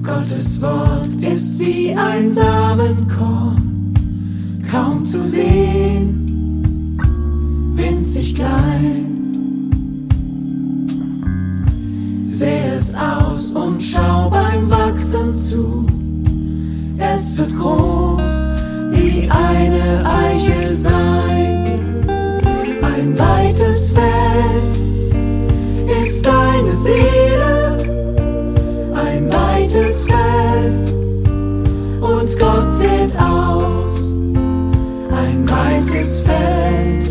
Gottes Wort ist wie ein Samenkorn, kaum zu sehen, winzig klein. Säe es aus und schau beim Wachsen zu. Es wird groß wie eine Eiche sein. Ein weites Feld ist deine Seele, ein weites Feld, und Gott sät aus. Ein weites Feld